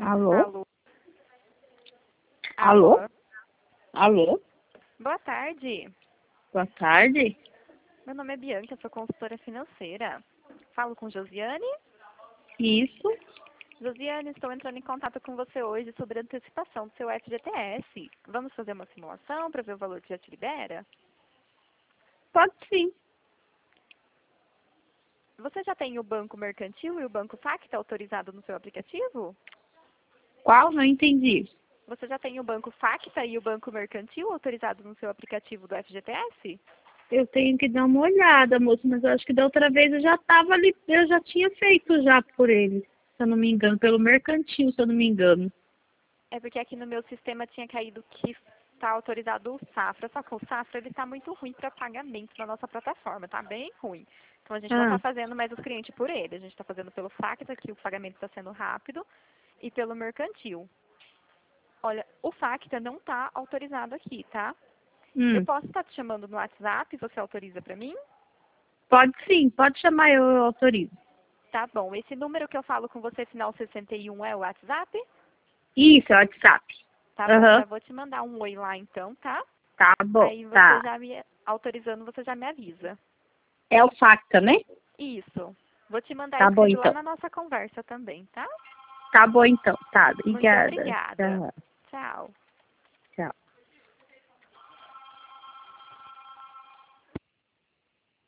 Alô? Alô? Alô? Alô? Alô? Boa tarde. Boa tarde. Meu nome é Bianca, sou consultora financeira. Falo com Josiane. Isso. Josiane, estou entrando em contato com você hoje sobre a antecipação do seu FGTS. Vamos fazer uma simulação para ver o valor que já te libera? Pode sim. Você já tem o Banco Mercantil e o Banco Facta autorizado no seu aplicativo? Qual? Não entendi. Você já tem o Banco Facta e o Banco Mercantil autorizados no seu aplicativo do FGTS? Eu tenho que dar uma olhada, moço, mas eu acho que da outra vez eu já estava ali, eu já tinha feito já por ele, se eu não me engano, pelo mercantil, se eu não me engano. É porque aqui no meu sistema tinha caído que está autorizado o Safra, só que o Safra ele está muito ruim para pagamento na nossa plataforma, tá bem ruim. Então a gente não está Ah, fazendo mais os clientes por ele, a gente está fazendo pelo Facta, que o pagamento está sendo rápido, e pelo Mercantil. Olha, o Facta não está autorizado aqui, tá? Eu posso estar te chamando no WhatsApp, você autoriza para mim? pode sim, pode chamar, eu autorizo. Tá bom. Esse número que eu falo com você, final 61, é o WhatsApp? Isso, é o WhatsApp. Tá bom, Aham, já vou te mandar um oi lá então, tá? tá bom, Aí você tá. já me autorizando, você já me avisa. É o Facta, né? Isso. Vou te mandar Tá bom escrito lá então. na nossa conversa também, tá? Tá bom então, tá, Muito obrigada. obrigada. Tchau. Tchau.